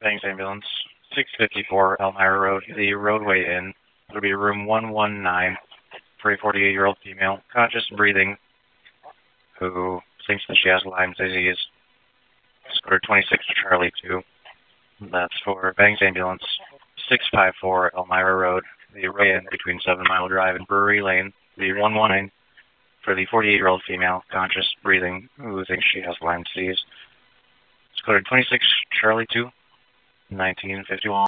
Banks Ambulance, 654 Elmira Road, the roadway inn. It'll be room 119 for a 48-year-old female, conscious breathing, who thinks that she has Lyme disease. Square 26 Charlie 2. That's for Banks Ambulance, 654 Elmira Road, the roadway inn between 7 Mile Drive and Brewery Lane, the 119 for the 48-year-old female, conscious breathing, who thinks she has Lyme disease. It's code 26 Charlie 2, 1951.